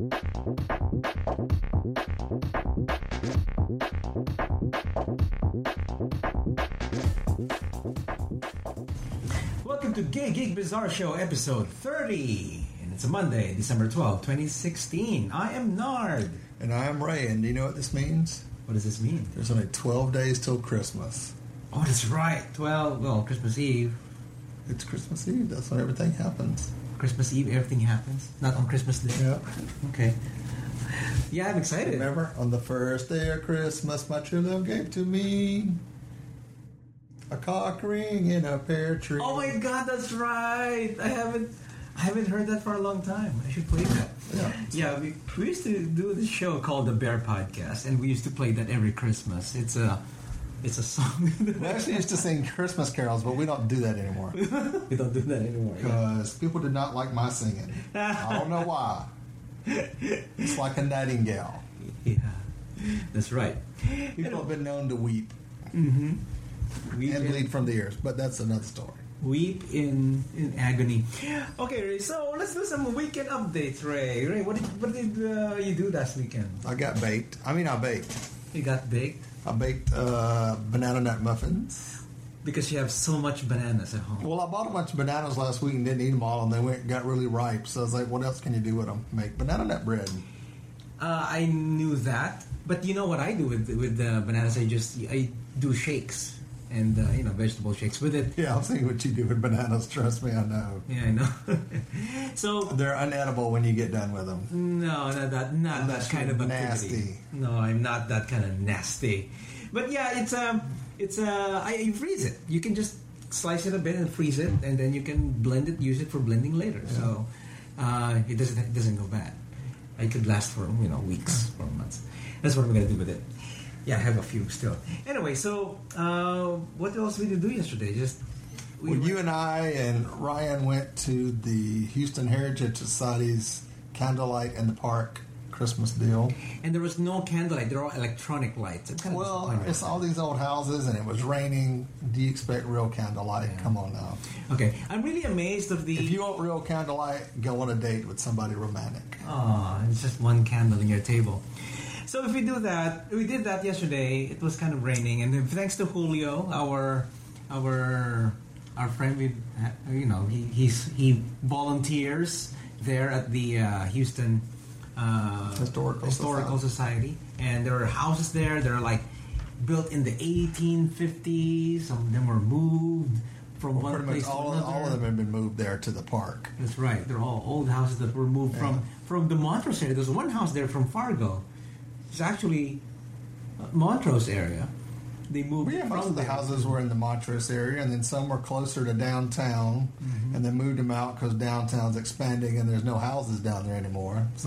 Welcome to Gay Geek Bizarre Show episode 30. And it's a Monday, December 12, 2016. I am Nard. And I am Ray. And do you know what this means? What does this mean? There's only 12 days till Christmas. Oh, that's right. Christmas Eve. It's Christmas Eve. That's when everything happens. Christmas Eve, everything happens. Not on Christmas Day. Yeah. Okay. Yeah, I'm excited. Remember, on the first day of Christmas, my true love gave to me a cock ring in a pear tree. Oh my God, that's right. I haven't heard that for a long time. I should play that. Yeah, we used to do this show called The Bear Podcast, and we used to play that every Christmas. It's a song. We actually used to sing Christmas carols, but we don't do that anymore. We don't do that anymore. Because people did not like my singing. I don't know why. It's like a nightingale. Yeah, that's right. People have been known to weep. Mm-hmm. And bleed from the ears, but that's another story. Weep in agony. Okay, Ray, so let's do some weekend updates, Ray. Ray, what did you do last weekend? I baked. You got baked? I baked banana nut muffins. Because you have so much bananas at home. Well, I bought a bunch of bananas last week and didn't eat them all, and they got really ripe. So I was like, what else can you do with them? Make banana nut bread. I knew that. But you know what I do with bananas? I do shakes. And, vegetable shakes with it. Yeah, I'll see what you do with bananas. Trust me, I know. Yeah, I know. So they're unedible when you get done with them. No, not that kind of activity. Nasty. No, I'm not that kind of nasty. But yeah, I freeze it. You can just slice it a bit and freeze it, and then you can blend it, use it for blending later. Yeah. So it doesn't go bad. It could last for weeks or months. That's what we're gonna do with it. Yeah, I have a few still. Anyway, so what else did we do yesterday? You and I and Ryan went to the Houston Heritage Society's Candlelight in the Park Christmas deal. And there was no candlelight. They're all electronic lights. It's all these old houses, and it was raining. Do you expect real candlelight? Yeah. Come on now. Okay, I'm really amazed of the... If you want real candlelight, go on a date with somebody romantic. Oh, it's just one candle in your table. So if we did that yesterday. It was kind of raining, and then thanks to Julio, our friend, he volunteers there at the Houston Historical Society, and there are houses there. They're like built in the 1850s. Some of them were moved from one place to another. All of them have been moved there to the park. That's right. They're all old houses that were moved from the Montrose area. There's one house there from Fargo. It's actually Montrose area. They moved. Most of the houses were in the Montrose area, and then some were closer to downtown, and then moved them out because downtown's expanding, and there's no houses down there anymore. So,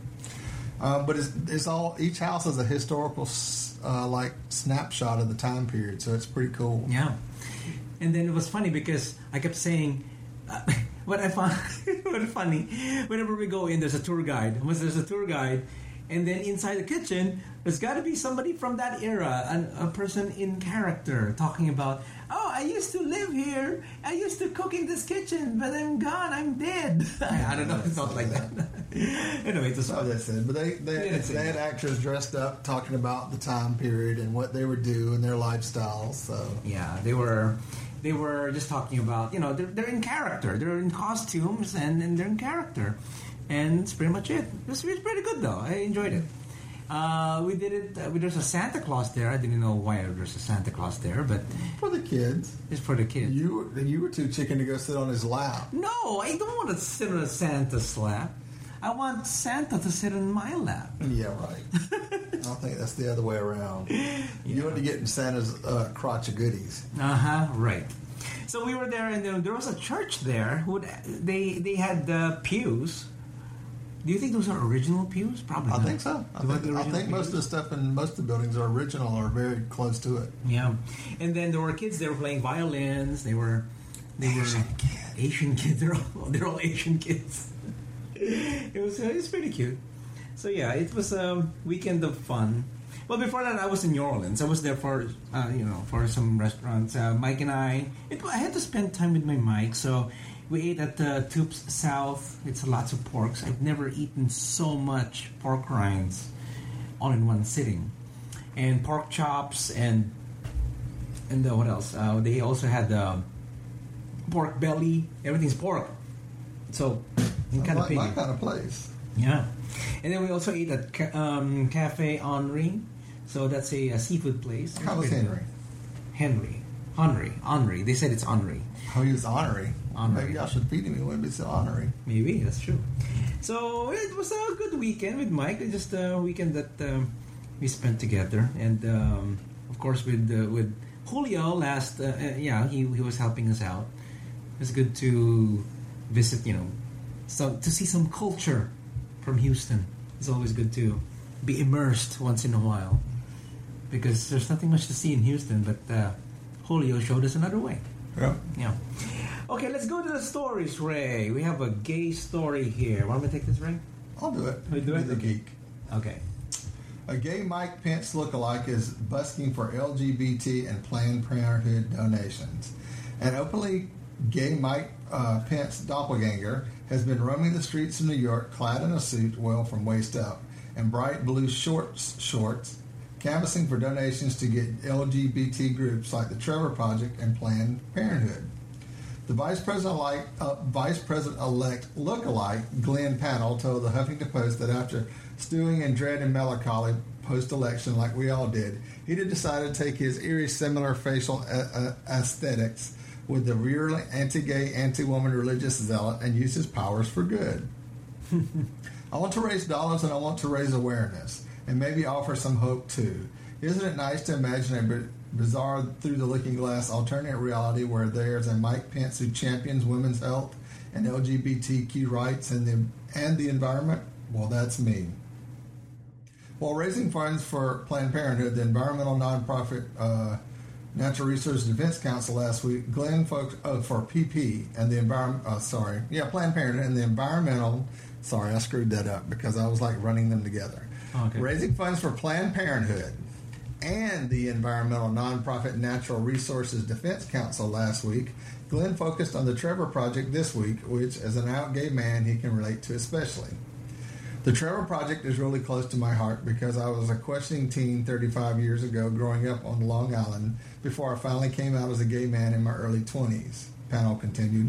but it's all. Each house is a historical snapshot of the time period, so it's pretty cool. Yeah, and then it was funny because I kept saying. What I found funny, whenever we go in, there's a tour guide. Once there's a tour guide. And then inside the kitchen, there's got to be somebody from that era, a person in character, talking about, oh, I used to live here. I used to cook in this kitchen, but I'm gone. I'm dead. I don't know. It felt like that. Anyway, it's all they said. But they had actors dressed up talking about the time period and what they would do and their lifestyles. So yeah, they were just talking about, they're in character. They're in costumes and they're in character. And that's pretty much it. It was pretty good, though. I enjoyed it. We did it. There's a Santa Claus there. I didn't know why there's a Santa Claus there, but for the kids. It's for the kids. You were too chicken to go sit on his lap. No, I don't want to sit on a Santa's lap. I want Santa to sit on my lap. Yeah, right. I think that's the other way around. Yeah. You want to get in Santa's crotch of goodies. Right. So we were there, and there was a church there. They had pews. Do you think those are original pews? Probably not. I think so. I think most of the stuff in most of the buildings are original or very close to it. Yeah. And then there were kids there playing violins. They were Asian kids. They're all Asian kids. It was pretty cute. So yeah, it was a weekend of fun. Well, before that, I was in New Orleans. I was there for for some restaurants. Mike and I had to spend time with my Mike, so We ate at Toops South. It's lots of porks. I've never eaten so much pork rinds all in one sitting. And pork chops and what else? They also had pork belly. Everything's pork. So, kind of my kind of place. Yeah. And then we also ate at Cafe Henri. So that's a seafood place. How was Henry? Henri. They said it's Henri. Oh, he was Henri. Henri. Maybe I should feed him. He wouldn't be so Henri. Maybe, that's true. So it was a good weekend with Mike. Just a weekend that we spent together. And of course with Julio last, he was helping us out. It was good to visit, so to see some culture from Houston. It's always good to be immersed once in a while. Because there's nothing much to see in Houston, but Julio showed us another way. Yeah. Okay, let's go to the stories, Ray. We have a gay story here. Want me to take this, Ray? I'll do it. We do it? The geek. Okay. A gay Mike Pence lookalike is busking for LGBT and Planned Parenthood donations. An openly gay Mike Pence doppelganger has been roaming the streets of New York clad in a suit well from waist up and bright blue shorts, canvassing for donations to get LGBT groups like the Trevor Project and Planned Parenthood. The Vice President-elect lookalike Glenn Panel told the Huffington Post that after stewing in dread and melancholy post-election like we all did, he had decided to take his eerie similar facial aesthetics with the virulent anti-gay, anti-woman religious zealot and use his powers for good. I want to raise dollars and I want to raise awareness and maybe offer some hope too. Isn't it nice to imagine a bizarre through-the-looking-glass alternate reality where there's a Mike Pence who champions women's health and LGBTQ rights and the environment? Well, that's me. While raising funds for Planned Parenthood, the environmental nonprofit Natural Resources Defense Council last week, Glenn for PP and the Planned Parenthood and the environmental. Sorry, I screwed that up because I was like running them together. Okay. Raising funds for Planned Parenthood and the environmental nonprofit Natural Resources Defense Council last week, Glenn focused on the Trevor Project this week, which, as an out gay man, he can relate to especially. The Trevor Project is really close to my heart because I was a questioning teen 35 years ago growing up on Long Island before I finally came out as a gay man in my early 20s. Panel continued.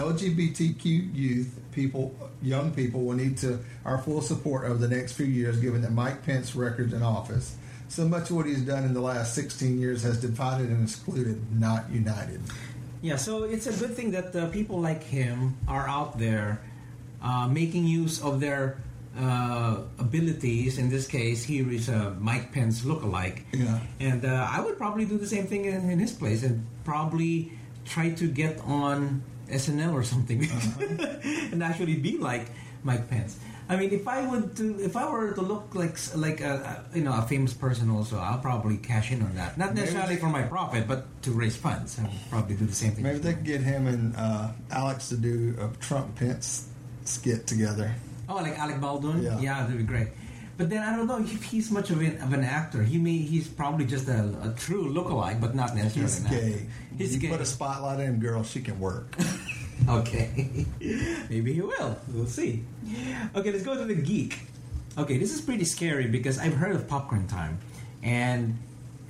LGBTQ young people will need our full support over the next few years given that Mike Pence's records in office. So much of what he's done in the last 16 years has divided and excluded, not united. Yeah, so it's a good thing that people like him are out there making use of their abilities. In this case, here is a Mike Pence lookalike. Yeah. And I would probably do the same thing in his place and probably try to get on SNL or something and actually be like Mike Pence. I mean, if I were to look like a famous person, also, I'll probably cash in on that. Not necessarily for my profit, but to raise funds. I'll probably do the same thing. Maybe they could get him and Alex to do a Trump Pence skit together. Oh, like Alec Baldwin? Yeah, that'd be great. But then I don't know if he's much of an actor. He's probably just a true lookalike, but not necessarily. He's gay. He's you gay. Put a spotlight on him, girl. She can work. Okay. Maybe he will. We'll see. Okay, let's go to the geek. Okay, this is pretty scary because I've heard of Popcorn Time, and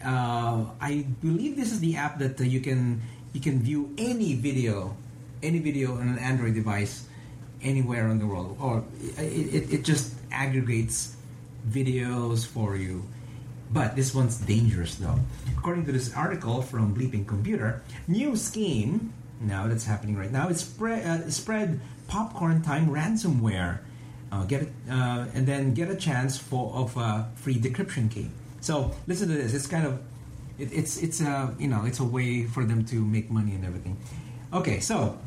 I believe this is the app that you can view any video on an Android device anywhere in the world, or it just aggregates videos for you. But this one's dangerous though. According to this article from Bleeping Computer, new scheme now that's happening right now, it's spread Popcorn Time ransomware. Get it, and then get a chance of a free decryption key. So listen to this. It's kind of it's a way for them to make money and everything. Okay, so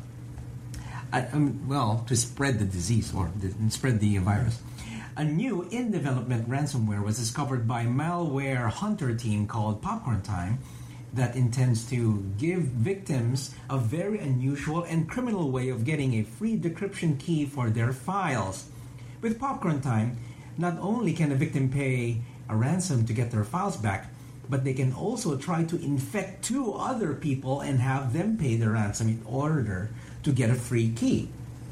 to spread the disease or spread the virus. A new in-development ransomware was discovered by malware hunter team called Popcorn Time that intends to give victims a very unusual and criminal way of getting a free decryption key for their files. With Popcorn Time, not only can a victim pay a ransom to get their files back, but they can also try to infect 2 other people and have them pay the ransom in order to get a free key.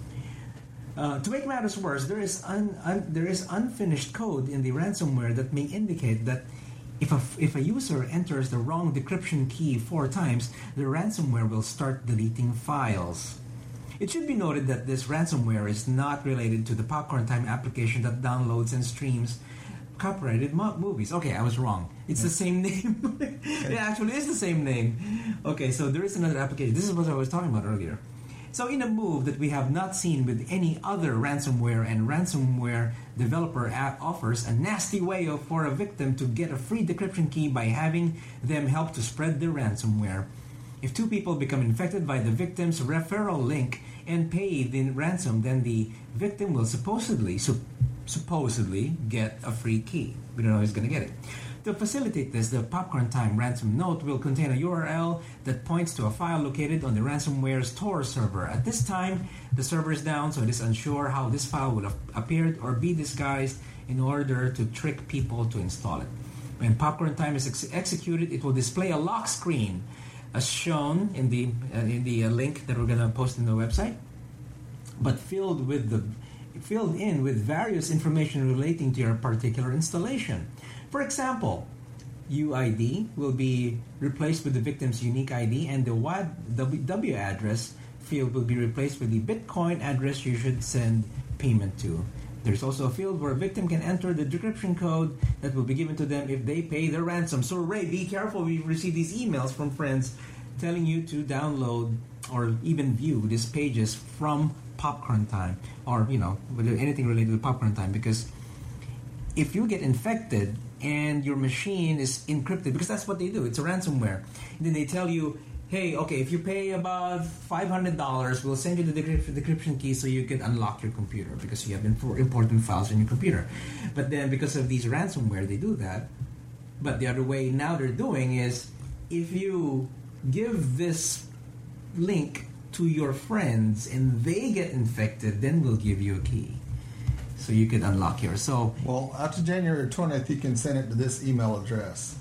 To make matters worse, there is unfinished code in the ransomware that may indicate that if a user enters the wrong decryption key 4 times, the ransomware will start deleting files. It should be noted that this ransomware is not related to the Popcorn Time application that downloads and streams copyrighted movies. Okay, I was wrong. It's the same name. It actually is the same name. Okay, so there is another application. This is what I was talking about earlier. So in a move that we have not seen with any other ransomware, and ransomware developer offers a nasty way for a victim to get a free decryption key by having them help to spread the ransomware. If 2 people become infected by the victim's referral link and pay the ransom, then the victim will supposedly get a free key. We don't know who's going to get it. To facilitate this, the Popcorn Time ransom note will contain a URL that points to a file located on the ransomware's Tor server. At this time, the server is down, so it is unsure how this file would have appeared or be disguised in order to trick people to install it. When Popcorn Time is executed, it will display a lock screen, as shown in the link that we're going to post in the website, but filled in with various information relating to your particular installation. For example, UID will be replaced with the victim's unique ID, and the W address field will be replaced with the Bitcoin address you should send payment to. There's also a field where a victim can enter the decryption code that will be given to them if they pay their ransom. So, Ray, be careful. We've received these emails from friends telling you to download or even view these pages from Popcorn Time, or anything related to Popcorn Time, because if you get infected and your machine is encrypted, because that's what they do, it's a ransomware, and then they tell you, hey, okay, if you pay about $500, we'll send you the decryption key so you can unlock your computer because you have important files on your computer. But then because of these ransomware, they do that. But the other way now they're doing is, if you give this link to your friends and they get infected, then we'll give you a key so you can unlock yours. So, well, after January 20th, you can send it to this email address: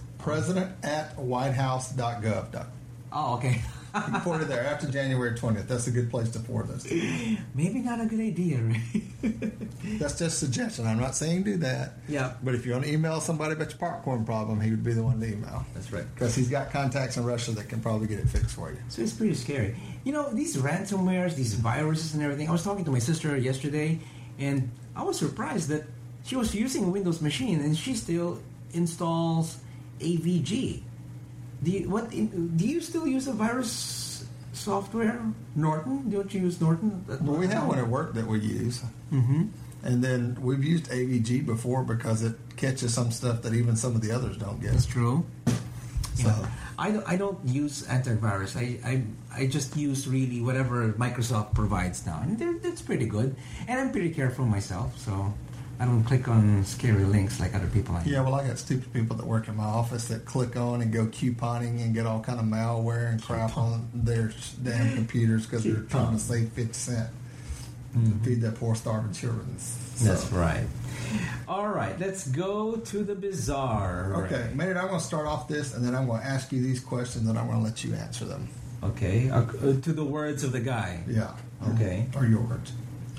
president@whitehouse.gov. Oh, okay. You can forward it there after January 20th. That's a good place to forward those to. Maybe not a good idea, right? That's just a suggestion. I'm not saying do that. Yeah. But if you want to email somebody about your popcorn problem, he would be the one to email. That's right. Because he's got contacts in Russia that can probably get it fixed for you. So it's pretty scary. These ransomwares, these viruses and everything. I was talking to my sister yesterday, and I was surprised that she was using a Windows machine and she still installs AVG. Do you still use a virus software? Norton? Don't you use Norton? Well, we have one at work that we use. Mm-hmm. And then we've used AVG before because it catches some stuff that even some of the others don't get. That's true. So I don't use antivirus. I just use really whatever Microsoft provides now, and that's pretty good. And I'm pretty careful myself, so I don't click on scary links like other people. Yeah, well, I got stupid people that work in my office that click on and go couponing and get all kind of malware and crap on their damn computers because they're trying to save 50 cents to feed their poor starving children. So. That's right. All right, let's go to the bizarre. Okay, Maynard, I'm going to start off this, and then I'm going to ask you these questions, and I'm going to let you answer them. Okay, to the words of the guy. Yeah. Okay. Or your words.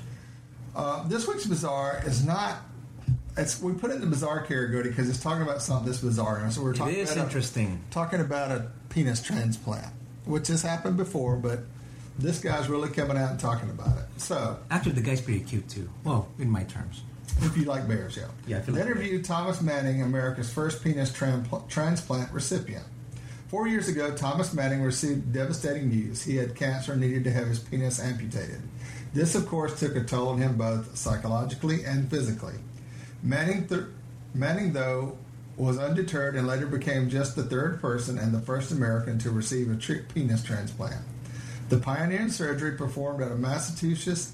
This week's bizarre is not. We put it in the bizarre category because it's talking about something this bizarre. So we're talking. It is interesting. Talking about a penis transplant, which has happened before, but this guy's really coming out and talking about it. So actually, the guy's pretty cute too. Well, in my terms. If you like bears, yeah. Yeah. I feel they interviewed Thomas Manning, America's first penis transplant recipient. 4 years ago, Thomas Manning received devastating news. He had cancer and needed to have his penis amputated. This, of course, took a toll on him both psychologically and physically. Manning, though, was undeterred and later became just the third person and the first American to receive a penis transplant. The pioneering surgery performed at a Massachusetts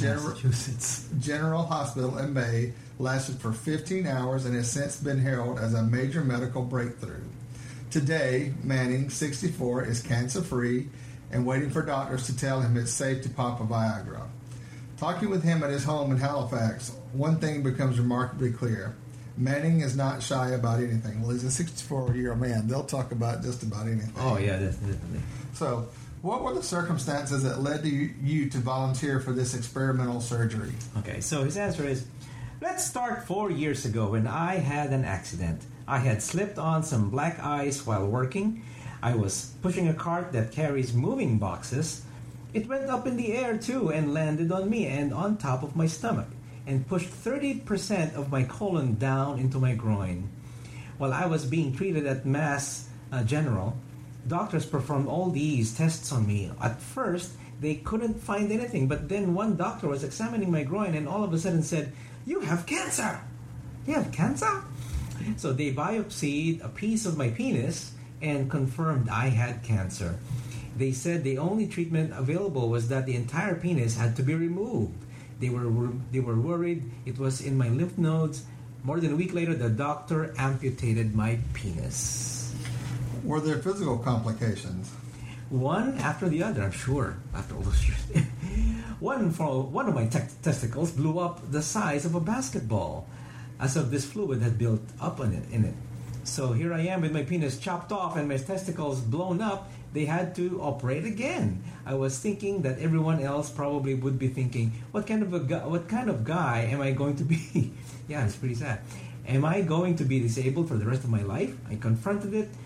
General Hospital in May lasted for 15 hours and has since been heralded as a major medical breakthrough. Today, Manning, 64, is cancer-free and waiting for doctors to tell him it's safe to pop a Viagra. Talking with him at his home in Halifax, one thing becomes remarkably clear. Manning is not shy about anything. Well, he's a 64-year-old man. They'll talk about just about anything. Oh, yeah, definitely. So, What were the circumstances that led you to volunteer for this experimental surgery? Okay, so his answer is, let's start 4 years ago when I had an accident. I had slipped on some black ice while working. I was pushing a cart that carries moving boxes. It went up in the air too and landed on me and on top of my stomach and pushed 30% of my colon down into my groin. While I was being treated at Mass General, doctors performed all these tests on me. At first, they couldn't find anything, but then one doctor was examining my groin and all of a sudden said, "You have cancer!" "You have cancer?" So they biopsied a piece of my penis and confirmed I had cancer. They said the only treatment available was that the entire penis had to be removed. They were worried it was in my lymph nodes. More than a week later, the doctor amputated my penis. Were there physical complications? One after the other, I'm sure, after all those years. One of my testicles blew up the size of a basketball, as if this fluid had built up in it. So here I am with my penis chopped off and my testicles blown up. They had to operate again. I was thinking that everyone else probably would be thinking, what kind of guy am I going to be? Yeah, it's pretty sad. Am I going to be disabled for the rest of my life? I confronted it.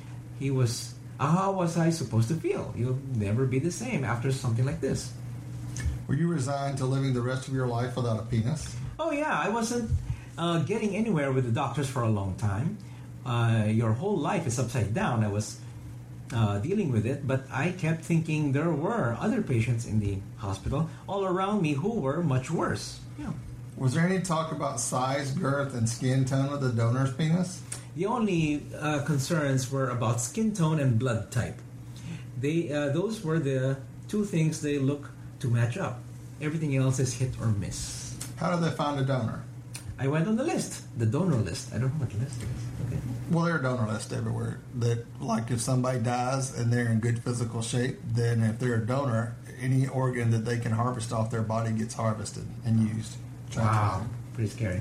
How was I supposed to feel? You'll never be the same after something like this. Were you resigned to living the rest of your life without a penis? Oh yeah, I wasn't getting anywhere with the doctors for a long time. Your whole life is upside down. I was dealing with it, but I kept thinking there were other patients in the hospital all around me who were much worse. Yeah. Was there any talk about size, girth, and skin tone of the donor's penis? The only concerns were about skin tone and blood type. Those were the two things they look to match up. Everything else is hit or miss. How did they find a donor? I went on the list, the donor list. I don't know what the list is. Okay. Well, there are donor lists everywhere. That, like, if somebody dies and they're in good physical shape, then if they're a donor, any organ that they can harvest off their body gets harvested and used. Wow, pretty scary.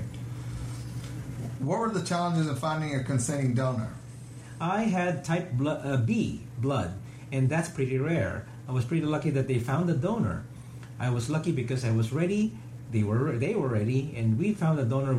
What were the challenges in finding a consenting donor? I had type B blood, and that's pretty rare. I was pretty lucky that they found a donor. I was lucky because I was ready. They were ready, and we found a donor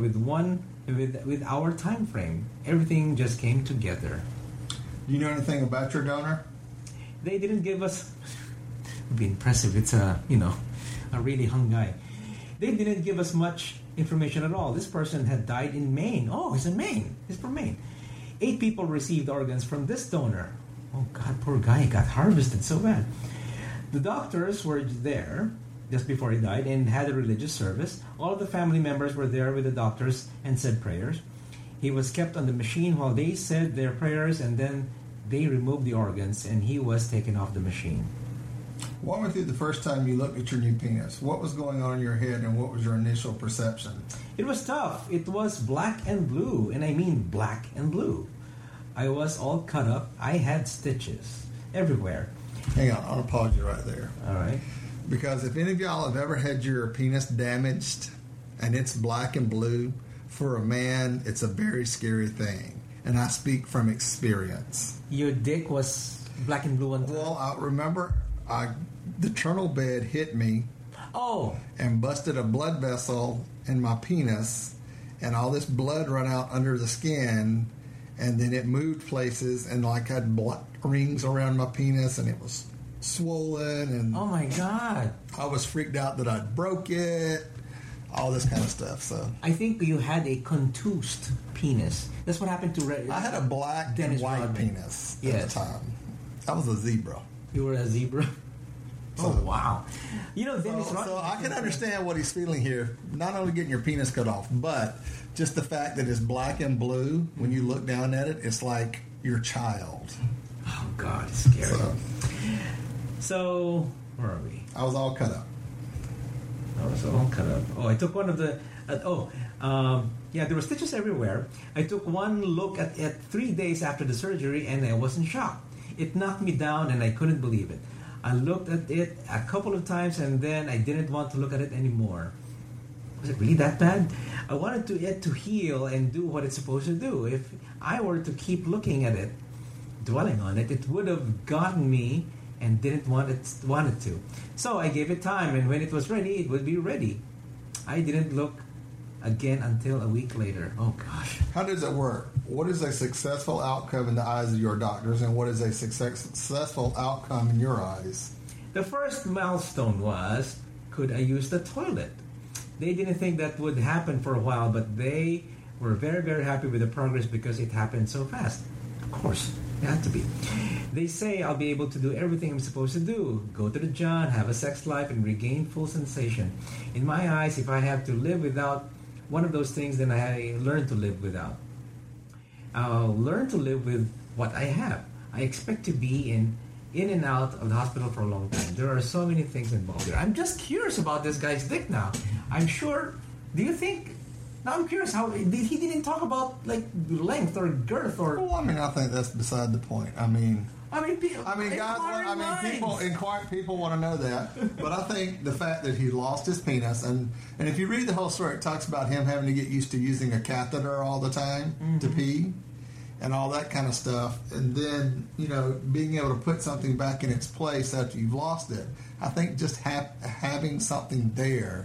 with our time frame. Everything just came together. Do you know anything about your donor? They didn't give us. It'd be impressive. It's a really hung guy. They didn't give us much information at all. This person had died in Maine. Oh, he's in Maine. He's from Maine. 8 people received organs from this donor. Oh God, poor guy. He got harvested so bad. The doctors were there just before he died and had a religious service. All of the family members were there with the doctors and said prayers. He was kept on the machine while they said their prayers, and then they removed the organs and he was taken off the machine. Walk me through the first time you looked at your new penis. What was going on in your head and what was your initial perception? It was tough. It was black and blue, and I mean black and blue. I was all cut up. I had stitches everywhere. Hang on, I'll pause you right there. All right. Because if any of y'all have ever had your penis damaged and it's black and blue, for a man, it's a very scary thing. And I speak from experience. Your dick was black and blue. Well, I remember the turtle bed hit me. Oh. And busted a blood vessel in my penis, and all this blood run out under the skin, and then it moved places, and like had blood rings around my penis, and it was swollen, and oh my God, I was freaked out that I broke it, all this kind of stuff. So I think you had a contused penis. That's what happened to I had a black Dennis and white Rodman. penis at the time. I was a zebra. You were a zebra. Oh wow! You know, Dennis Rodman. So I can understand what he's feeling here. Not only getting your penis cut off, but just the fact that it's black and blue. When you look down at it, it's like your child. Oh God, it's scary. So where are we? I was all cut up. I was all cut up. Oh, I took one of the. Yeah, there were stitches everywhere. I took one look at it 3 days after the surgery, and I was in shock. It knocked me down, and I couldn't believe it. I looked at it a couple of times, and then I didn't want to look at it anymore. Was it really that bad? I wanted it to heal and do what it's supposed to do. If I were to keep looking at it, dwelling on it, it would have gotten me and didn't want it to. So I gave it time, and when it was ready, it would be ready. I didn't look again until a week later. Oh gosh. How does it work? What is a successful outcome in the eyes of your doctors, and what is a successful outcome in your eyes? The first milestone was, could I use the toilet? They didn't think that would happen for a while, but they were very, very happy with the progress because it happened so fast. Of course, it had to be. They say I'll be able to do everything I'm supposed to do. Go to the John, have a sex life, and regain full sensation. In my eyes, if I have to live without one of those things, then I learn to live without. I'll learn to live with what I have. I expect to be in and out of the hospital for a long time. There are so many things involved there. I'm just curious about this guy's dick now. I'm sure, do you think, now I'm curious how, he didn't talk about like length or girth or... Well, I mean, I think that's beside the point. People want to know that, but I think the fact that he lost his penis, and if you read the whole story, it talks about him having to get used to using a catheter all the time to pee, and all that kind of stuff, and then being able to put something back in its place after you've lost it. I think just having something there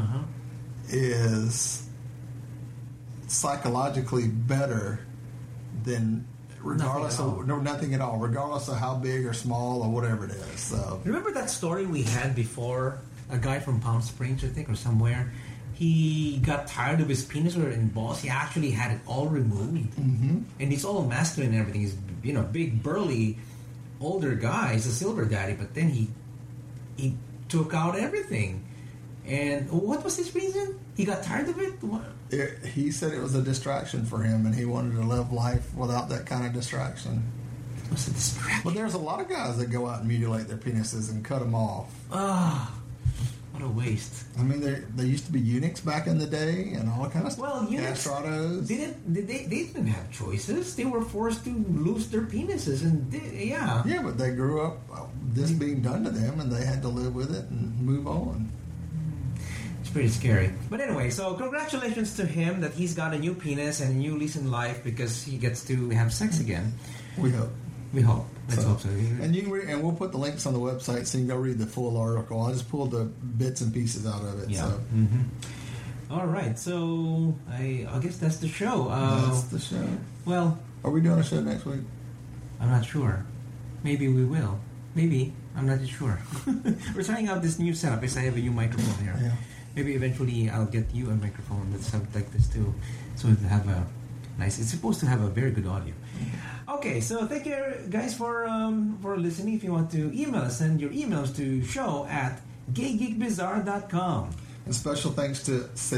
is psychologically better than regardless of nothing at all, regardless of how big or small or whatever it is. So remember that story we had before? A guy from Palm Springs, I think, or somewhere. He got tired of his penis or in balls. He actually had it all removed, and he's all masculine and everything. He's big, burly, older guy. He's a silver daddy, but then he took out everything. And what was his reason? He got tired of it. He said it was a distraction for him, and he wanted to live life without that kind of distraction. It was a distraction. But there's a lot of guys that go out and mutilate their penises and cut them off. What a waste. I mean, there used to be eunuchs back in the day and all kinds of stuff. Well, eunuchs, castratos. They didn't have choices. They were forced to lose their penises, and Yeah, but they grew up this being done to them, and they had to live with it and move on. It's pretty scary. But anyway, so congratulations to him that he's got a new penis and a new lease in life because he gets to have sex again. We hope. Let's hope so. And you can and we'll put the links on the website so you can go read the full article. I just pulled the bits and pieces out of it. Yeah. So. All right. So I guess that's the show. That's the show. Well, are we doing a show next week? I'm not sure. Maybe we will. Maybe. I'm not sure. We're trying out this new setup. I have a new microphone here. Yeah. Maybe eventually I'll get you a microphone that's something like this too, so to have a nice. It's supposed to have a very good audio. Okay, so thank you guys for listening. If you want to email us, send your emails to show@gaygeekbizarre.com. And special thanks to